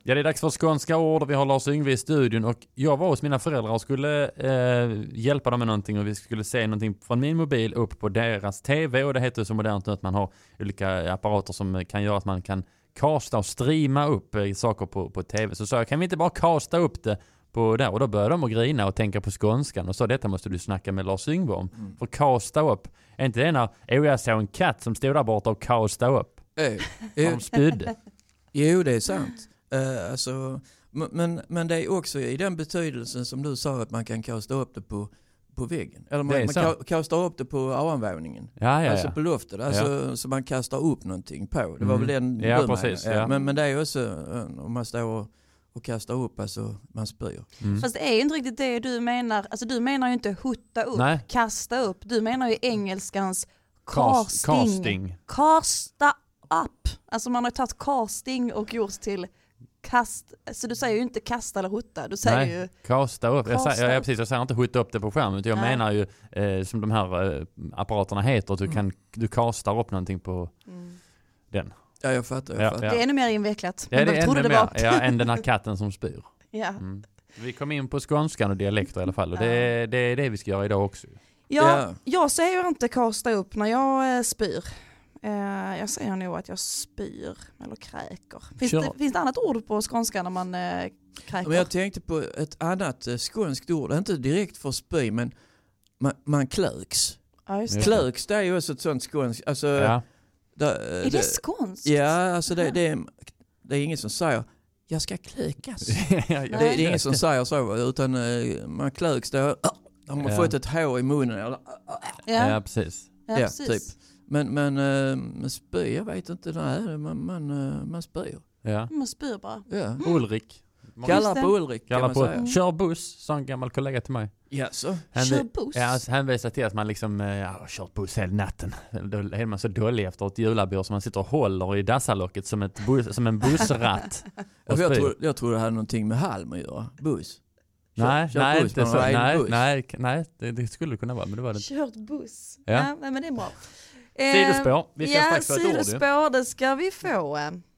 Ja, det är dags för skånska ord och vi har Lars Yngve i studion och jag var hos mina föräldrar och skulle hjälpa dem med någonting och vi skulle se någonting från min mobil upp på deras tv och det heter så modernt nu att man har olika apparater som kan göra att man kan kasta och streama upp saker på tv. Så sa jag, kan vi inte bara kasta upp det på där? Och då började de att grina och tänka på skånskan och sa, detta måste du snacka med Lars Yngve om. För kasta upp, är inte det när jag såg en katt som stod där borta och kasta upp? De spydde. Jo, det är sant. Alltså, men det är också i den betydelsen som du sa att man kan kasta upp det på väggen. Eller man kastar upp det på avanvåningen. Alltså på luftet. Alltså, så man kastar upp någonting på. Det var väl den du precis, menade. Men det är också om man står och kastar upp, alltså man spyr. Fast det är ju inte riktigt det du menar. Alltså du menar ju inte hutta upp, kasta upp. Du menar ju engelskans casting. Casta up. Alltså man har tagit casting och gjort till kast. Så du säger ju inte kasta eller hutta. Du säger ju kasta upp. Jag säger inte hutta upp det på skärmen. Jag menar ju som de här apparaterna heter att du kastar upp någonting på den. Ja, jag fattar. Det är ännu mer invecklat. Ja, det är ännu mer än den här katten som spyr. Ja. Vi kom in på skånskan och dialekter i alla fall. Och det är det vi ska göra idag också. Ja, jag säger inte kasta upp när jag spyr. Jag säger nog att jag spyr eller kräker. Finns det annat ord på skånska när man kräker? Men jag tänkte på ett annat skånskt ord. Inte direkt för spy, men man klöks. Ja, just det. Klöks, det är ju också ett sånt skånskt. Alltså, är det skånskt? Ja, alltså det är ingen som säger jag ska klökas. Det är ingen som säger så, utan man klöks då. Har man fått ett hår i munnen? Eller, ja, precis. Ja, precis. Typ. Men spy, jag vet inte. Nej, man spyr. Ja. Man spyr bara. Ja. Ulrik. Kallar på Ulrik kan man säga. Kör buss, sa en gammal kollega till mig. Ja, så. Kör buss? Ja, han visar till att man liksom kört buss hela natten. Då är man så dålig efter ett julabord som man sitter och håller i dassalocket som en bussratt. Jag tror det hade någonting med halm att göra. Buss. Nej, det skulle kunna vara, men det var det. Kört buss. Ja. Ja, men det är bra. Sidospår. Vi ska strax få ett ord. Sidospår, det ska vi få.